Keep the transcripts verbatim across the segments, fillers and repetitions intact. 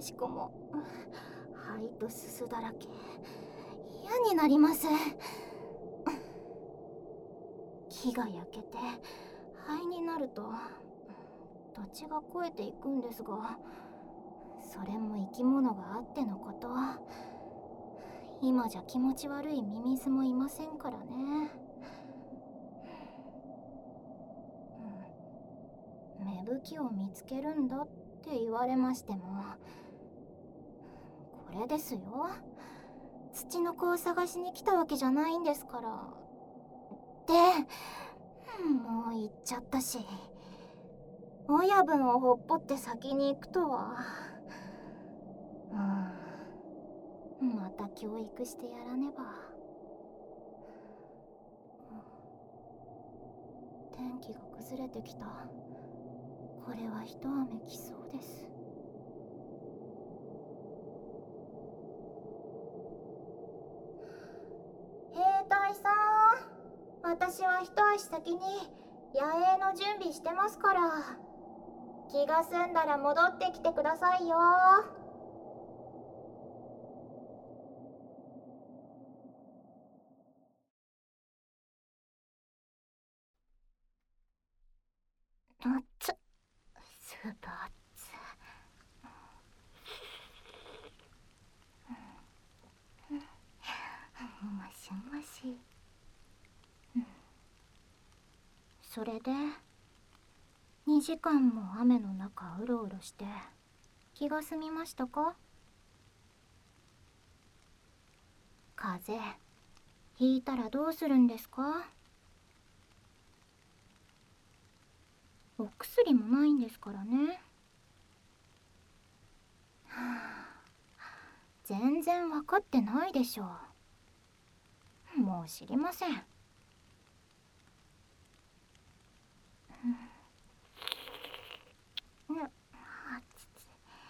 しくも肺とすすだらけ、嫌になります。木が焼けて灰になると土地が肥えていくんですが、それも生き物があってのこと。今じゃ気持ち悪いミミズもいませんからね。芽吹きを見つけるんだって言われましても、これですよ、土の子を探しに来たわけじゃないんですから。で、もう行っちゃったし、親分をほっぽって先に行くとは。うん、また教育してやらねば。天気が崩れてきた。これは一雨来そうです。兵隊さん、私は一足先に野営の準備してますから、気が済んだら戻ってきてくださいよ。あっつ、スープあっつ。もしもし。それでにじかんも雨の中うろうろして気が済みましたか？風邪ひいたらどうするんですか？お薬もないんですからね。はあ、全然分かってないでしょう。もう知りません。うん、あつつ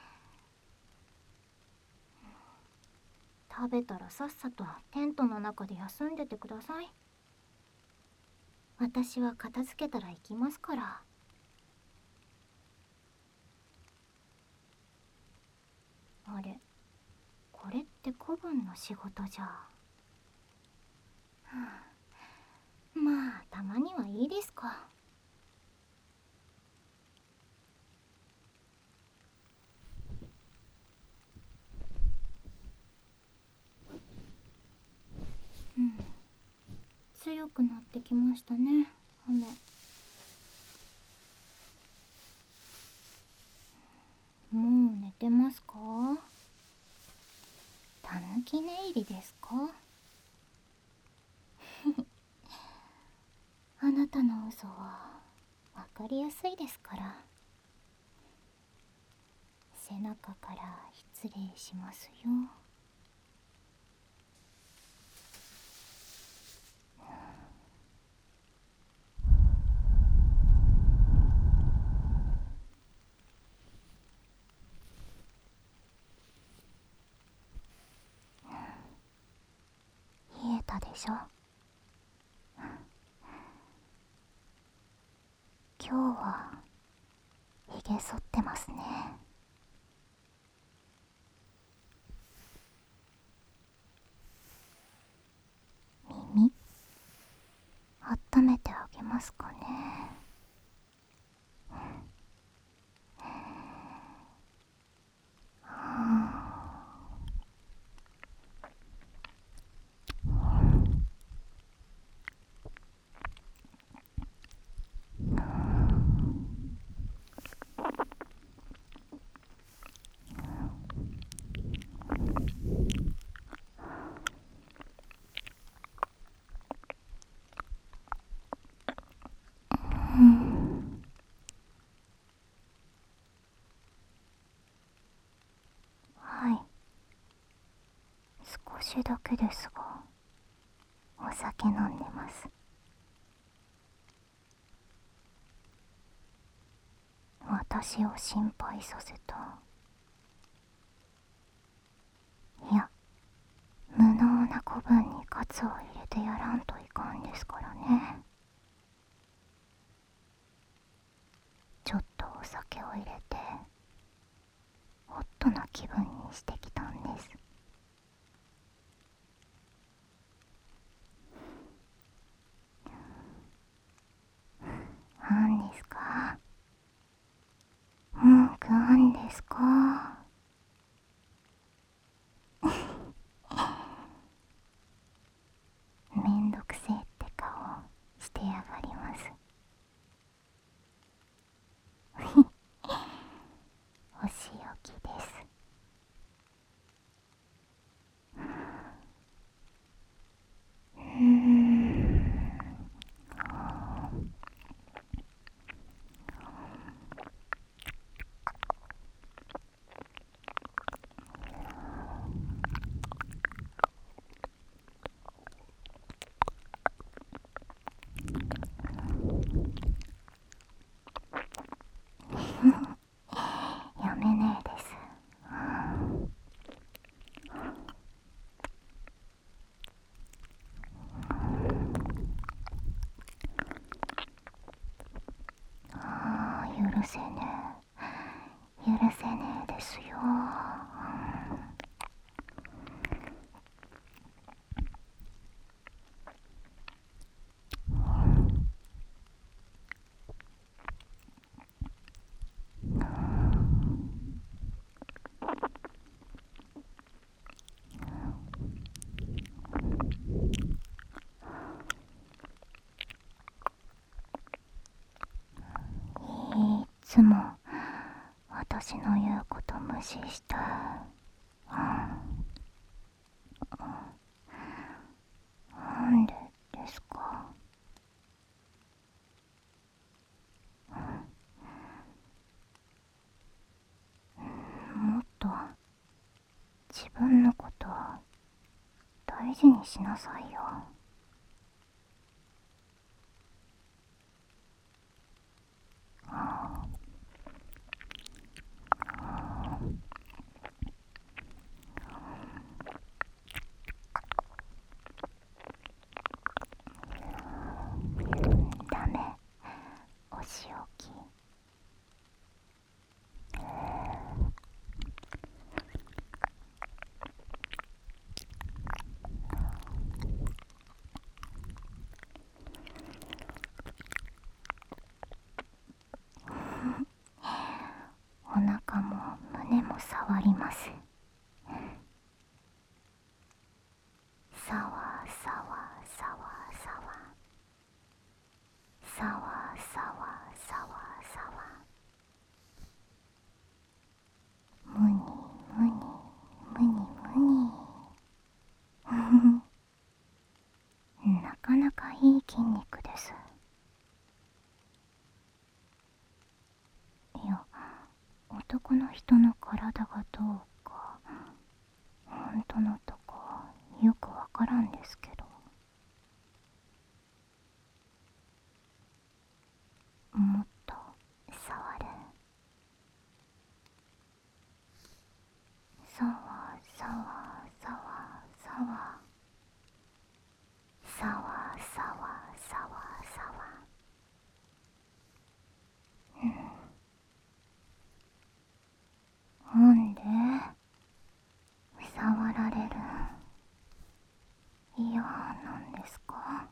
食べたらさっさとテントの中で休んでてください。私は片付けたら行きますから。あれ、これって子分の仕事じゃ。はあ、まあたまにはいいですか。うん、強くなってきましたね、雨。もう寝てますか？たぬき寝入りですか？あなたの嘘はわかりやすいですから。背中から失礼しますよ。冷えたでしょ。今日はひげ剃ってますね。耳温めてあげますかね。うん、はい、少しだけですがお酒飲んでます。私を心配させた。いや、無能な子分にカツを入れてやらんといかんですからね。ちょっとお酒を入れてホットトな気分にしてきたんです。なんですか？文句あんですか？めんどくせえって顔してやがります。お仕置きです。うーん。やめねえです。ああ、許せねえ。許せねえですよ。いっつも私の言うこと無視して、なんでですか？もっと自分のこと大事にしなさいよ。ダメ、お仕置き。お腹も胸も触ります。さわさわさわさわさわさわさわさわ、むにむにむにむに。なかなかいい筋肉です。いや、男の人の体がどうか本当のとこよくわからんですけど、もっと触る。さわさわさわさわさわさわさわさわ。なんで触られる嫌なんですか？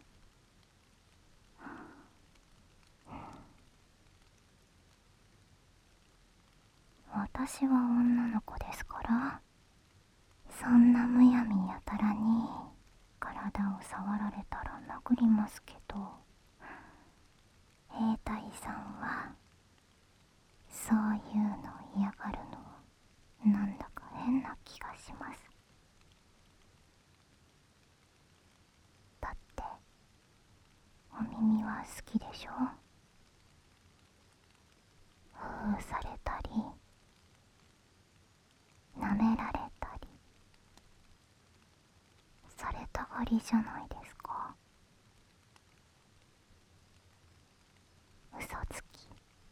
私は女の子ですから、そんなむやみやたらに体を触られたら殴りますけど、兵隊さんはそういうの嫌がるのなんだか変な気がします。だってお耳は好きでしょ？ふうされたり舐められたりされたがりじゃないですか。嘘つき。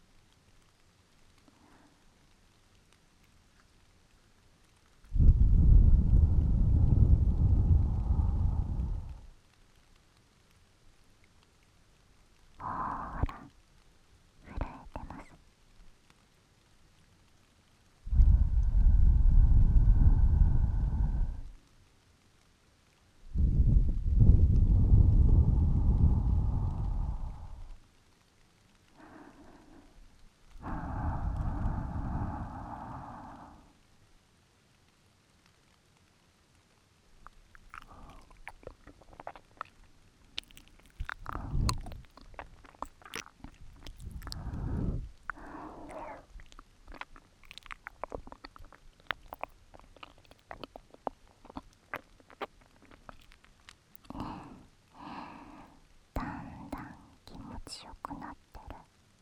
ほーら、震えてます。 ちよくなってる。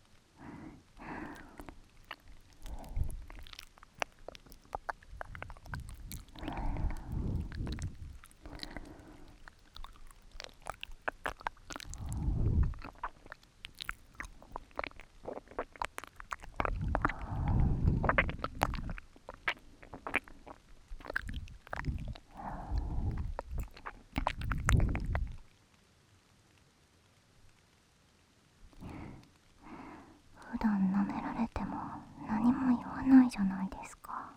普段舐められても何も言わないじゃないですか。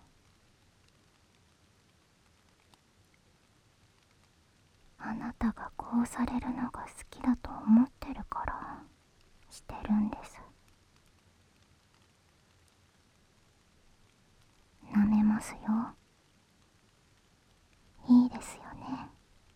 あなたがこうされるのが好きだと思ってるからしてるんです。舐めますよ。いいですよね。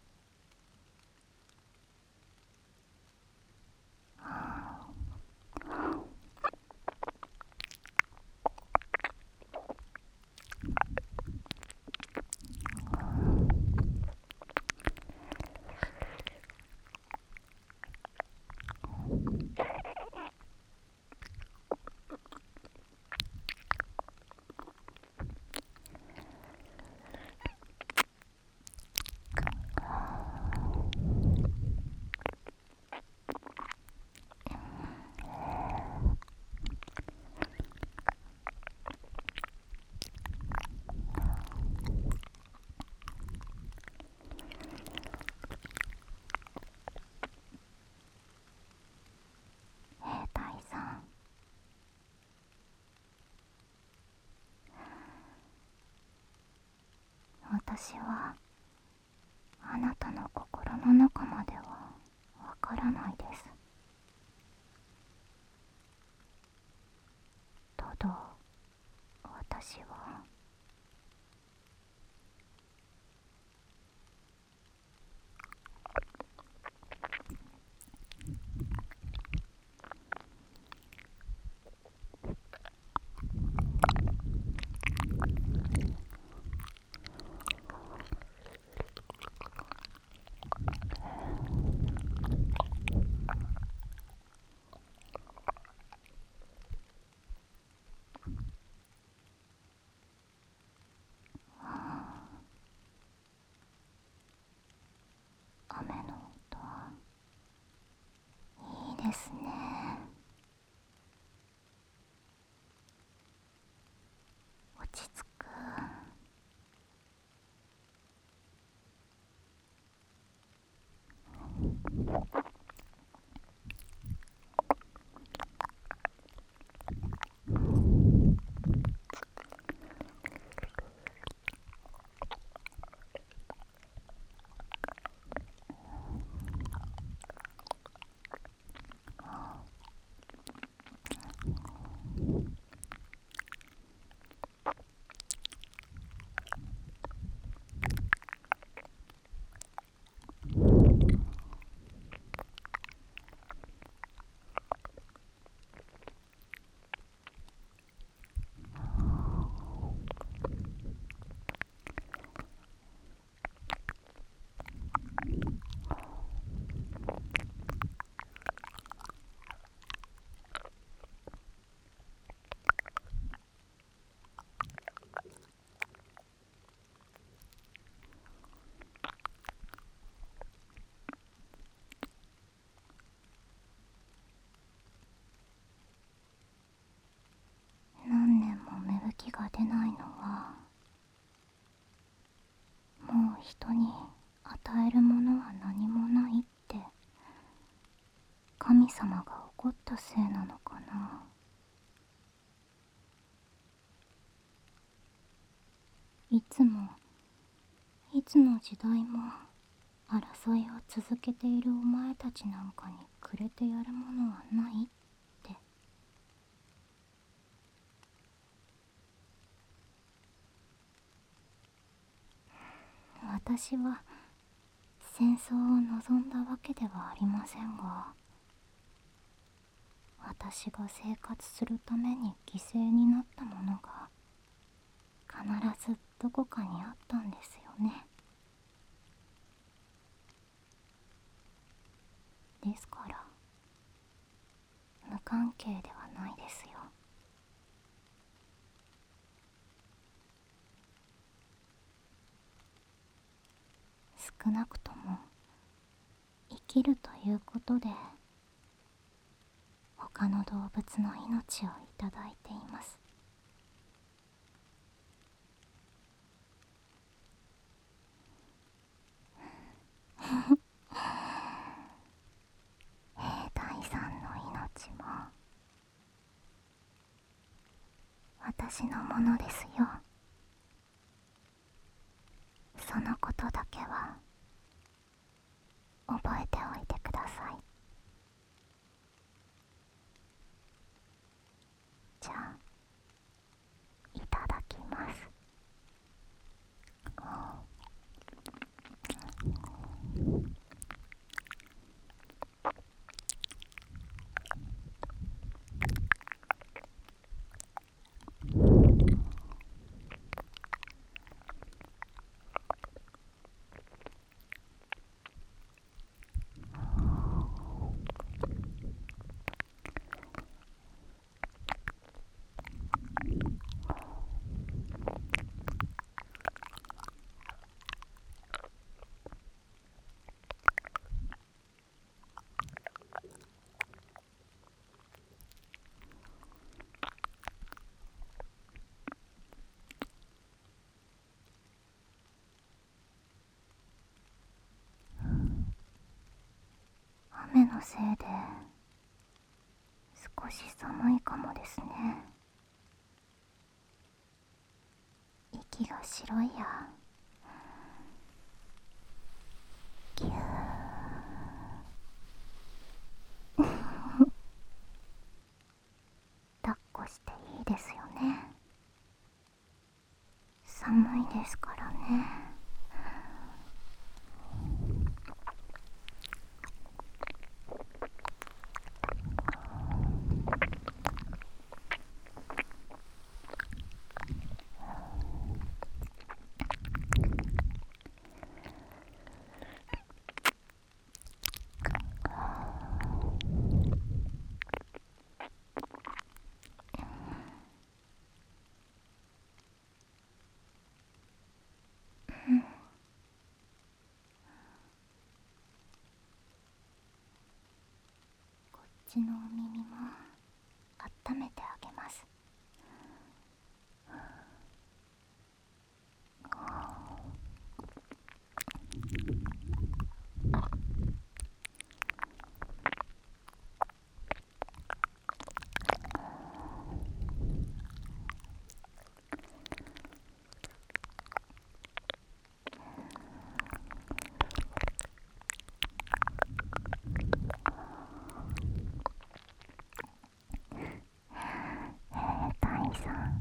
兵隊さん、私はあなたの心の中まではわからないです。ただ私は雨の音いいですね。落ち着く。何年も芽吹きが出ないのはもう人に与えるものは何もないって神様が怒ったせいなのかな。いつもいつの時代も争いを続けているお前たちなんかにくれてやるものはないって。私は戦争を望んだわけではありませんが、私が生活するために犠牲になったものが必ずどこかにあったんですよね。ですから関係ではないですよ。少なくとも生きるということで他の動物の命をいただいています。兵隊さんの命も私のものですよ。そのことだけは覚えておいてください。じゃあいただきます。雨のせいで少し寒いかもですね。息が白いや。ぎゅー抱っこしていいですよね。寒いですからね。こっちのお耳も温めてあげます。兵隊さん、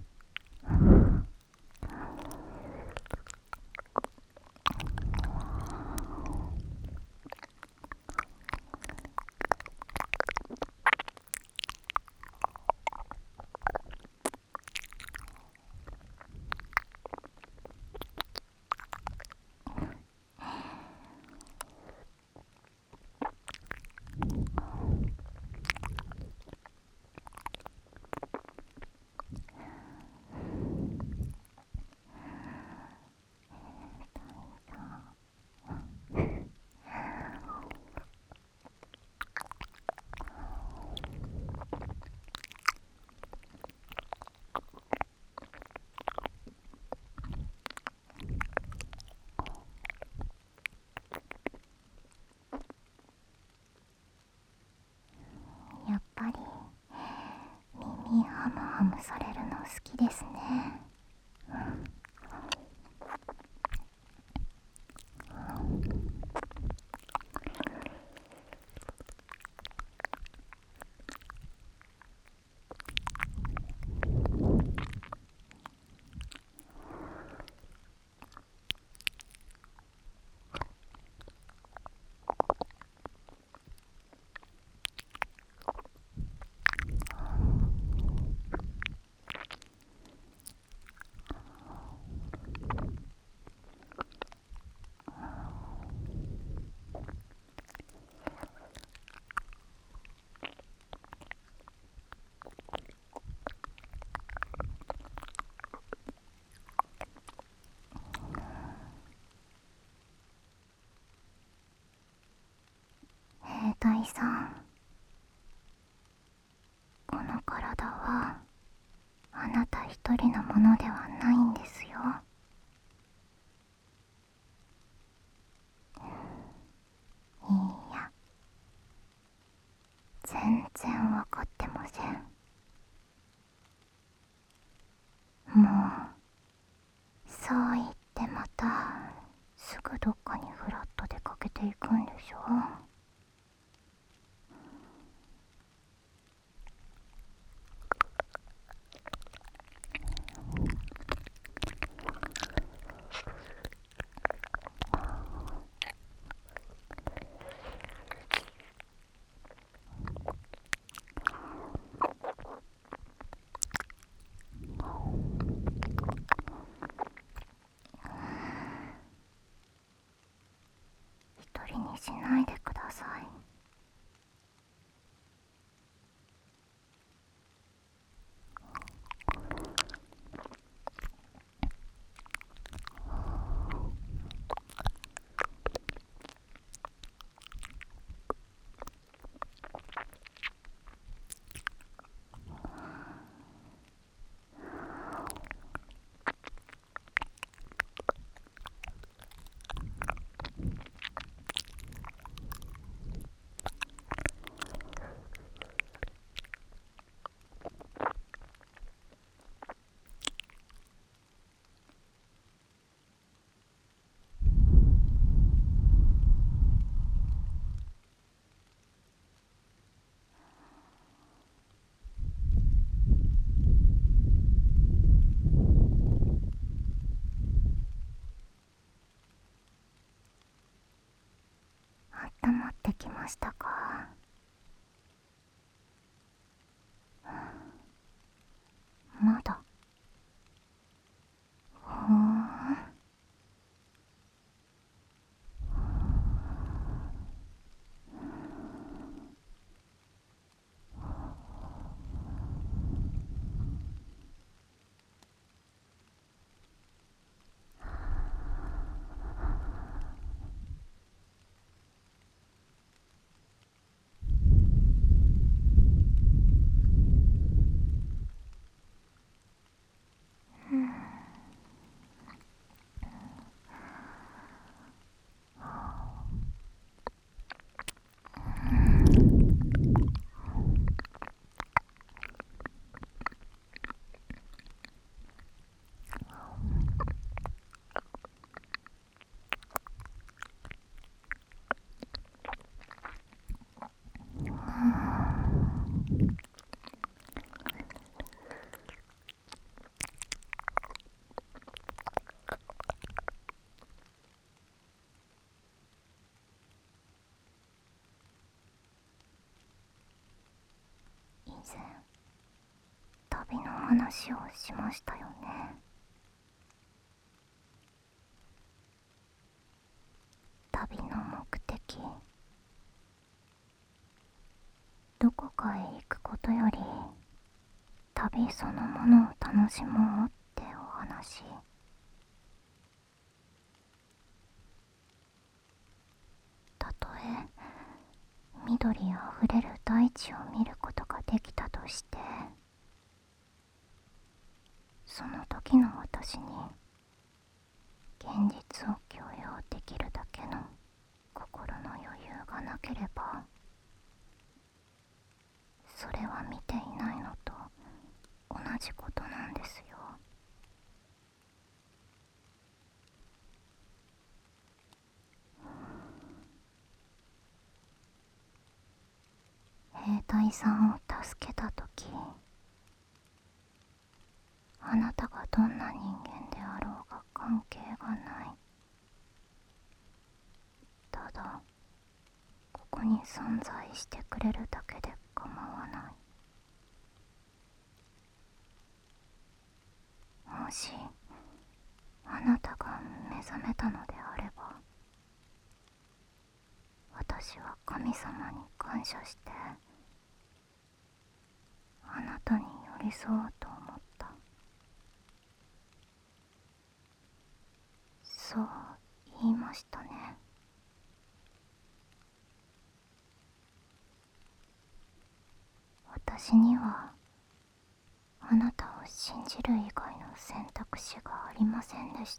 やっぱり耳ハムハムされるの好きですね。 体はあなた一人のものではないんですよ。いいや、全然わかってません。もうそう言ってまたすぐどっかにフラッと出かけていくんでしょ。一人にしないでください。温まってきましたか？まだ。ふーん。以前旅の話をしましたよね。旅の目的、どこかへ行くことより旅そのものを楽しもうってお話。たとえ緑あふれる大地を見ることができたとして、その時の私に現実を許容できるだけの心の余裕がなければ、それは見ていないのと同じことなんですよ。兵隊さんを助けたとき、あなたがどんな人間であろうが関係がない。ただここに存在してくれるだけで構わない。もしあなたが目覚めたのであれば、私は神様に感謝してあなたに寄り添おうと思った。そう言いましたね。私にはあなたを信じる以外の選択肢がありませんでした。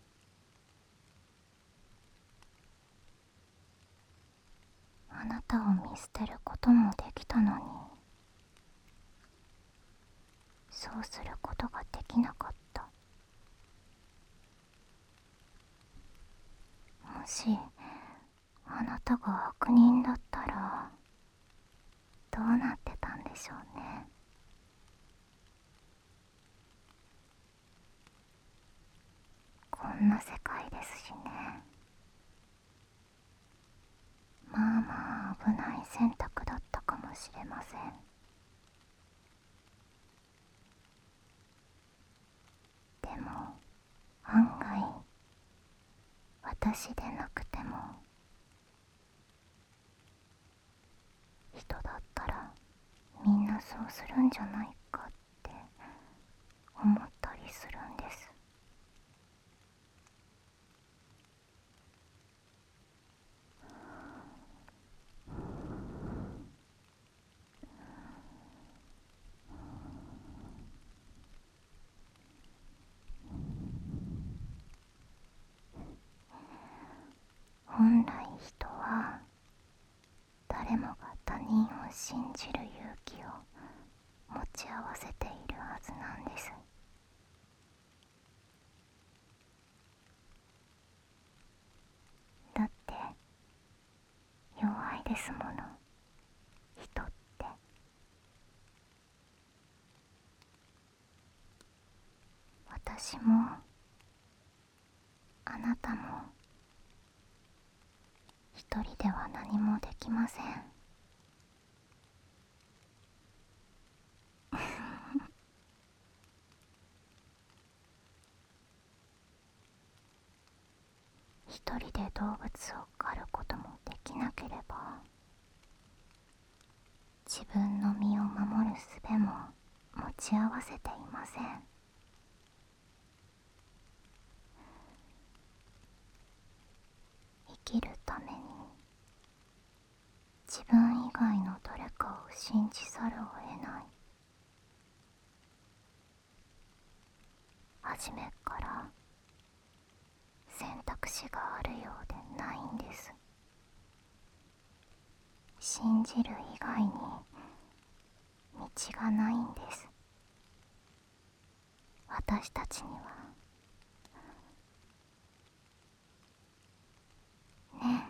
あなたを見捨てることもできたのに、そうすることができなかった。もしあなたが悪人だったらどうなってたんでしょうね。こんな世界ですしね。まあまあ危ない選択だったかもしれません。でも案外私でなくても人だったらみんなそうするんじゃないかって思ったりするんです。本来人は誰もが他人を信じる勇気を持ち合わせているはずなんです。だって弱いですもの、人って。私もあなたも一人では何もできません。一人で動物を狩ることもできなければ、自分の身を守る術も持ち合わせていません。生きるために自分以外の誰かを信じざるを得ない。初めから選択肢があるようでないんです。信じる以外に道がないんです。私たちにはね。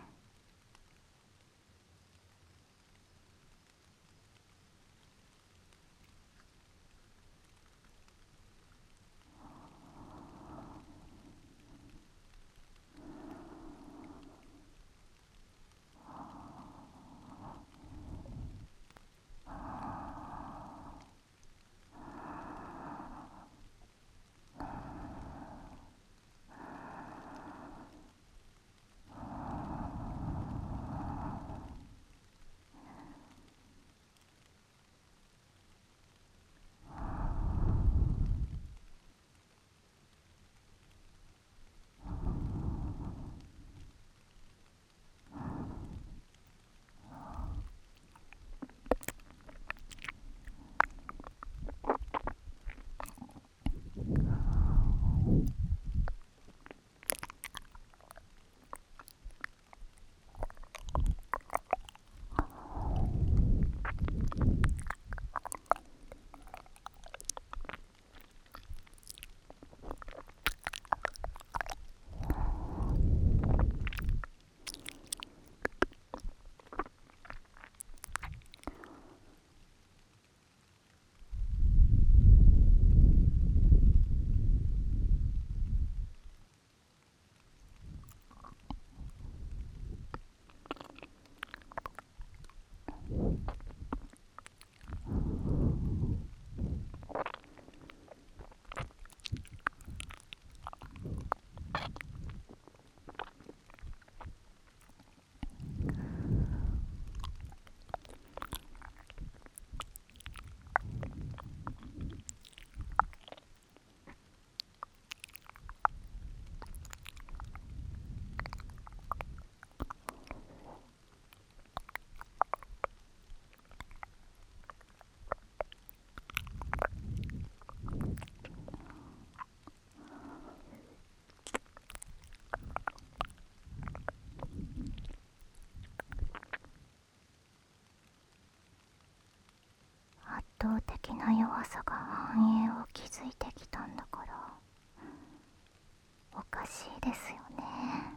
倒的な弱さが繁栄を築いてきたんだから、おかしいですよね。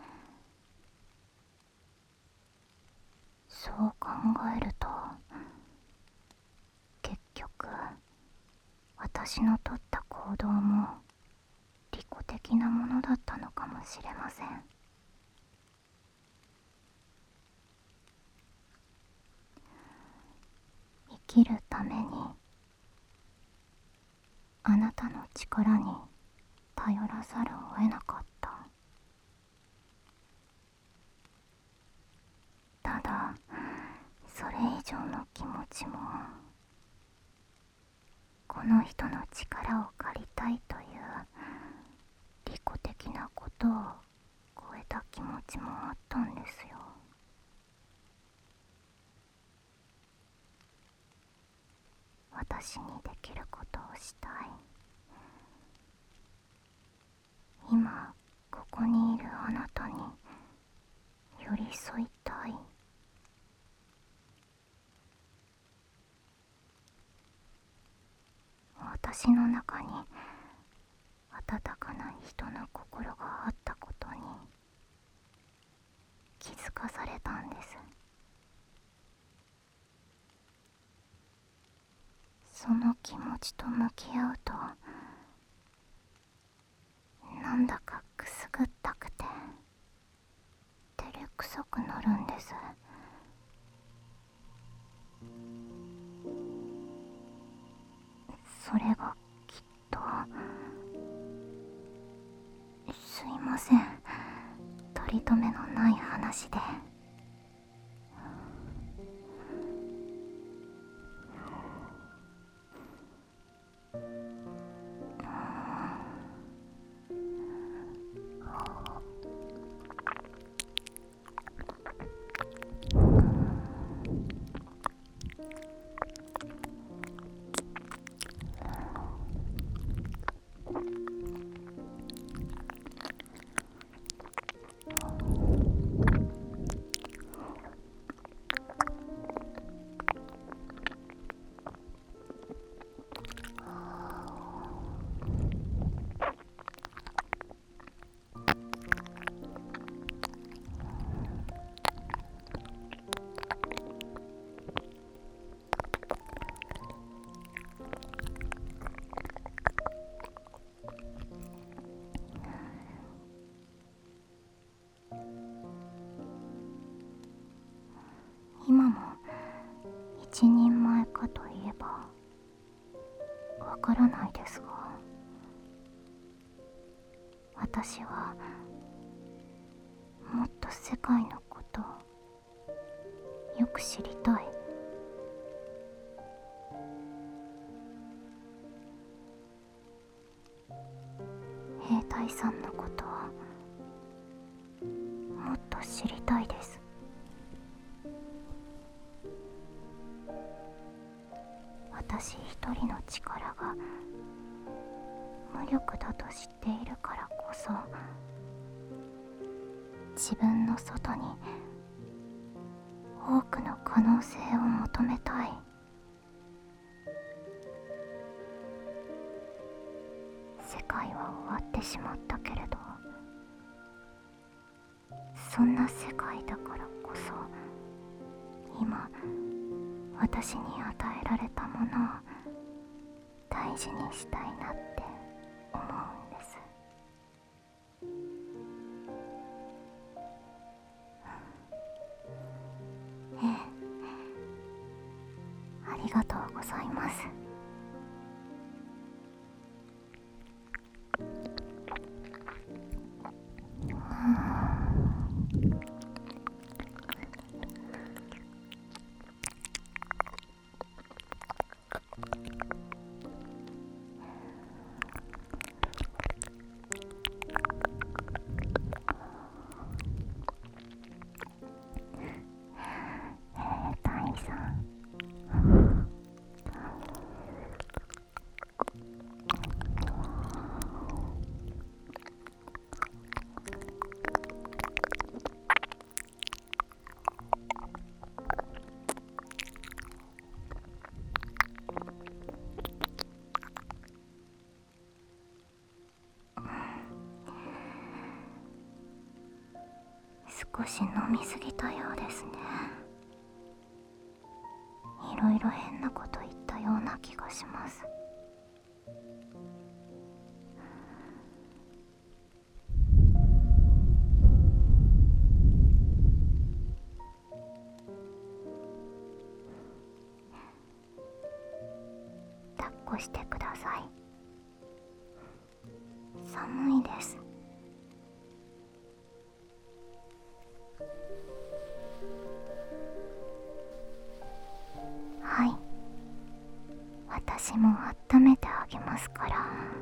そう考えると、結局私の取った行動も利己的なものだったのかもしれません。生きるためにあなたの力に頼らざるを得なかった。ただそれ以上の気持ちも、この人の力を借りたいという利己的なことを超えた気持ちもあったんですよ。私にできることをしたい。今ここにいるあなたに寄り添いたい。私の中に温かな人の心があったことに気づかされたんです。その気持ちと向き合うと、なんだかくすぐったくて照れくさくなるんです。それがきっと、すいません、取り留めのない話で。今も一人前かといえばわからないですが、私はもっと世界のことをよく知りたい。兵隊さんのことをもっと知りたいです。私一人の力が無力だと知っているからこそ、自分の外に多くの可能性を求めたい。世界は終わってしまったけれど、そんな世界だからこそ、今私に与えられたものを大事にしたいなって思うんです。ええ、ありがとうございます。兵隊さん、 少し飲みすぎたようですね。いろいろ変なこと言ったような気がします。抱っこしてください。寒いです。はい、私も温めてあげますから。